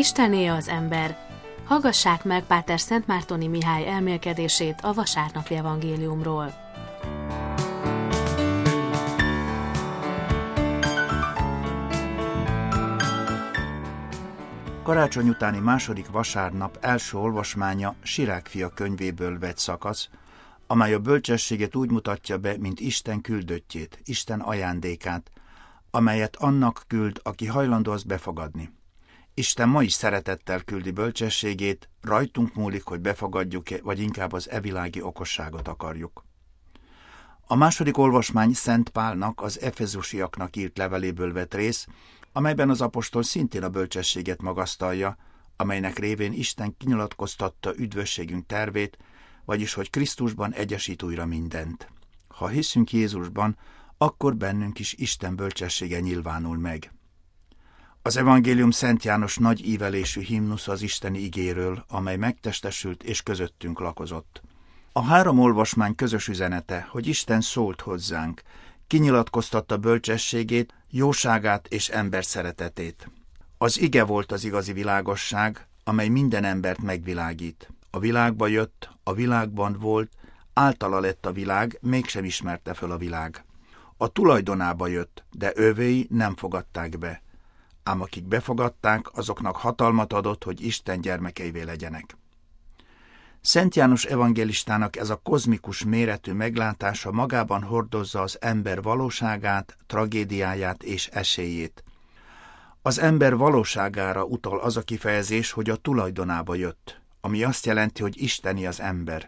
Istenné az ember. Hallgassák meg Páter Szentmártoni Mihály elmélkedését a vasárnapi evangéliumról. Karácsony utáni második vasárnap első olvasmánya Sirák fia könyvéből vett szakasz, amely a bölcsességet úgy mutatja be, mint Isten küldöttjét, Isten ajándékát, amelyet annak küld, aki hajlandó azt befogadni. Isten ma is szeretettel küldi bölcsességét, rajtunk múlik, hogy befogadjuk-e, vagy inkább az evilági okosságot akarjuk. A második olvasmány Szent Pálnak, az efezusiaknak írt leveléből vett rész, amelyben az apostol szintén a bölcsességet magasztalja, amelynek révén Isten kinyilatkoztatta üdvösségünk tervét, vagyis hogy Krisztusban egyesít újra mindent. Ha hiszünk Jézusban, akkor bennünk is Isten bölcsessége nyilvánul meg. Az evangélium Szent János nagy ívelésű himnusz az isteni igéről, amely megtestesült és közöttünk lakozott. A három olvasmány közös üzenete, hogy Isten szólt hozzánk, kinyilatkoztatta bölcsességét, jóságát és ember szeretetét. Az ige volt az igazi világosság, amely minden embert megvilágít. A világba jött, a világban volt, általa lett a világ, mégsem ismerte föl a világ. A tulajdonába jött, de övéi nem fogadták be. Ám akik befogadták, azoknak hatalmat adott, hogy Isten gyermekeivé legyenek. Szent János evangélistának ez a kozmikus méretű meglátása magában hordozza az ember valóságát, tragédiáját és esélyét. Az ember valóságára utal az a kifejezés, hogy a tulajdonába jött, ami azt jelenti, hogy isteni az ember.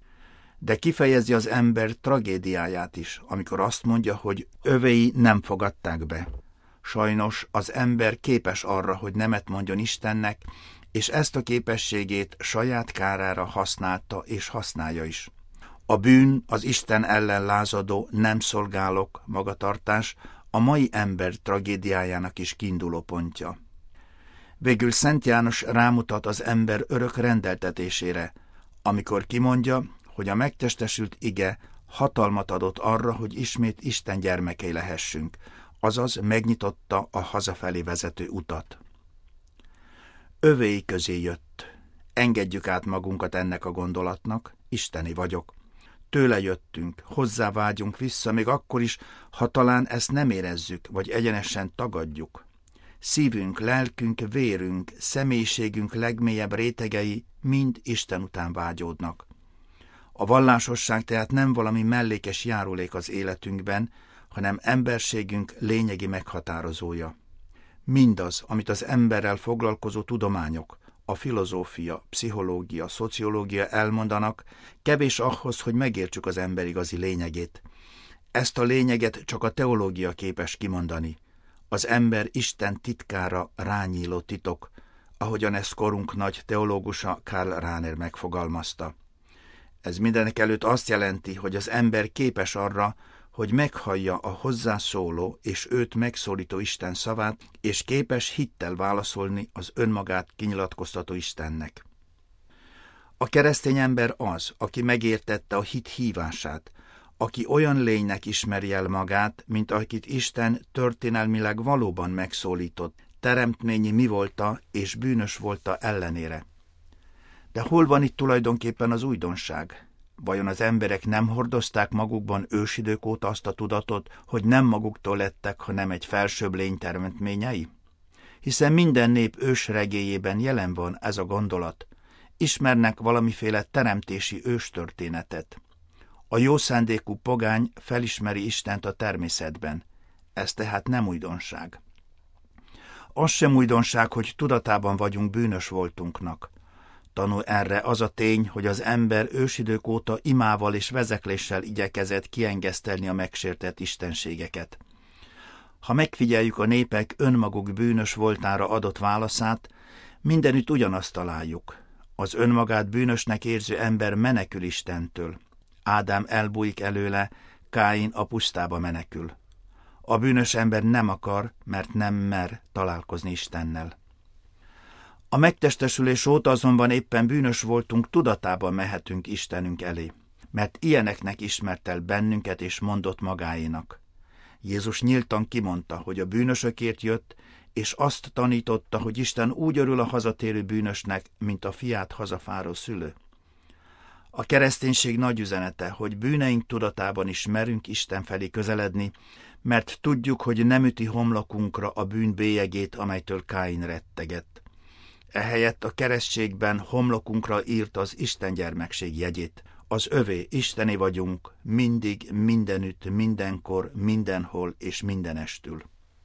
De kifejezi az ember tragédiáját is, amikor azt mondja, hogy övéi nem fogadták be. Sajnos az ember képes arra, hogy nemet mondjon Istennek, és ezt a képességét saját kárára használta és használja is. A bűn, az Isten ellen lázadó nem szolgálok magatartás a mai ember tragédiájának is kiinduló pontja. Végül Szent János rámutat az ember örök rendeltetésére, amikor kimondja, hogy a megtestesült ige hatalmat adott arra, hogy ismét Isten gyermekei lehessünk, azaz megnyitotta a hazafelé vezető utat. Övéi közé jött. Engedjük át magunkat ennek a gondolatnak, isteni vagyok. Tőle jöttünk, hozzá vágyunk vissza, még akkor is, ha talán ezt nem érezzük, vagy egyenesen tagadjuk. Szívünk, lelkünk, vérünk, személyiségünk legmélyebb rétegei mind Isten után vágyódnak. A vallásosság tehát nem valami mellékes járulék az életünkben, hanem emberségünk lényegi meghatározója. Mindaz, amit az emberrel foglalkozó tudományok, a filozófia, pszichológia, szociológia elmondanak, kevés ahhoz, hogy megértsük az ember igazi lényegét. Ezt a lényeget csak a teológia képes kimondani. Az ember Isten titkára rányíló titok, ahogyan ezt korunk nagy teológusa Karl Rahner megfogalmazta. Ez mindenekelőtt azt jelenti, hogy az ember képes arra, hogy meghallja a hozzászóló és őt megszólító Isten szavát, és képes hittel válaszolni az önmagát kinyilatkoztató Istennek. A keresztény ember az, aki megértette a hit hívását, aki olyan lénynek ismeri el magát, mint akit Isten történelmileg valóban megszólított, teremtményi mivolta és bűnös volta ellenére. De hol van itt tulajdonképpen az újdonság? Vajon az emberek nem hordozták magukban ősidők óta azt a tudatot, hogy nem maguktól lettek, hanem egy felsőbb lény teremtményei? Hiszen minden nép ősregélyében jelen van ez a gondolat. Ismernek valamiféle teremtési őstörténetet. A jó szándékú pogány felismeri Istent a természetben. Ez tehát nem újdonság. Az sem újdonság, hogy tudatában vagyunk bűnös voltunknak. Tanul erre az a tény, hogy az ember ősidők óta imával és vezekléssel igyekezett kiengesztelni a megsértett istenségeket. Ha megfigyeljük a népek önmaguk bűnös voltára adott válaszát, mindenütt ugyanazt találjuk. Az önmagát bűnösnek érző ember menekül Istentől. Ádám elbújik előle, Káin a pusztába menekül. A bűnös ember nem akar, mert nem mer találkozni Istennel. A megtestesülés óta azonban éppen bűnös voltunk, tudatában mehetünk Istenünk elé, mert ilyeneknek ismert el bennünket és mondott magáénak. Jézus nyíltan kimondta, hogy a bűnösökért jött, és azt tanította, hogy Isten úgy örül a hazatérő bűnösnek, mint a fiát hazafáró szülő. A kereszténység nagy üzenete, hogy bűneink tudatában is merünk Isten felé közeledni, mert tudjuk, hogy nem üti homlokunkra a bűn bélyegét, amelytől Káin rettegett. Ehelyett a keresztségben homlokunkra írt az Isten gyermekség jegyét. Az övé, Istené vagyunk, mindig, mindenütt, mindenkor, mindenhol és mindenestül.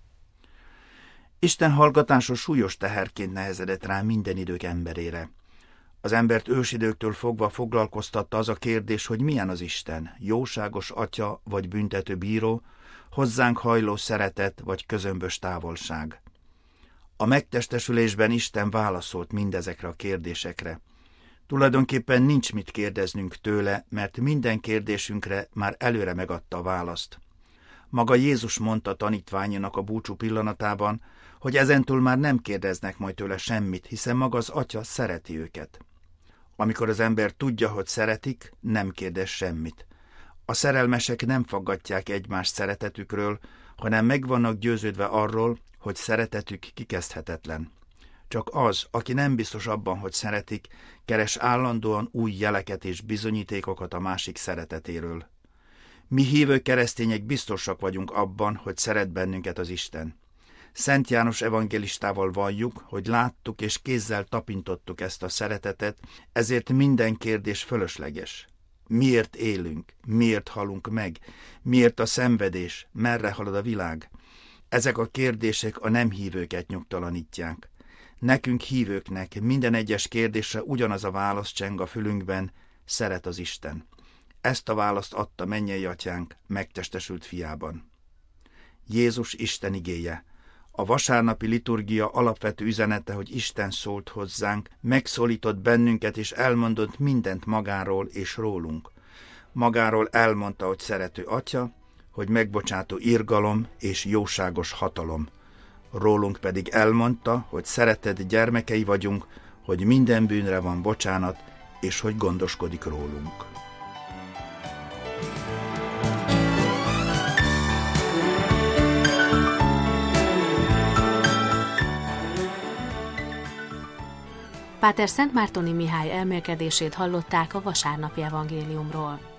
Isten hallgatása súlyos teherként nehezedett rá minden idők emberére. Az embert ősidőktől fogva foglalkoztatta az a kérdés, hogy milyen az Isten, jóságos atya vagy büntető bíró, hozzánk hajló szeretet vagy közömbös távolság. A megtestesülésben Isten válaszolt mindezekre a kérdésekre. Tulajdonképpen nincs mit kérdeznünk tőle, mert minden kérdésünkre már előre megadta a választ. Maga Jézus mondta tanítványának a búcsú pillanatában, hogy ezentúl már nem kérdeznek majd tőle semmit, hiszen maga az Atya szereti őket. Amikor az ember tudja, hogy szeretik, nem kérdez semmit. A szerelmesek nem faggatják egymás szeretetükről, hanem meg vannak győződve arról, hogy szeretetük kikezdhetetlen. Csak az, aki nem biztos abban, hogy szeretik, keres állandóan új jeleket és bizonyítékokat a másik szeretetéről. Mi hívő keresztények biztosak vagyunk abban, hogy szeret bennünket az Isten. Szent János evangélistával valljuk, hogy láttuk és kézzel tapintottuk ezt a szeretetet, ezért minden kérdés fölösleges. Miért élünk? Miért halunk meg? Miért a szenvedés? Merre halad a világ? Ezek a kérdések a nem hívőket nyugtalanítják. Nekünk hívőknek minden egyes kérdésre ugyanaz a válasz cseng a fülünkben, szeret az Isten. Ezt a választ adta mennyei atyánk megtestesült fiában. Jézus Isten igéje. A vasárnapi liturgia alapvető üzenete, hogy Isten szólt hozzánk, megszólított bennünket és elmondott mindent magáról és rólunk. Magáról elmondta, hogy szerető atya, hogy megbocsátó irgalom és jóságos hatalom. Rólunk pedig elmondta, hogy szeretett gyermekei vagyunk, hogy minden bűnre van bocsánat, és hogy gondoskodik rólunk. Páter Szentmártoni Mihály elmélkedését hallották a vasárnapi evangéliumról.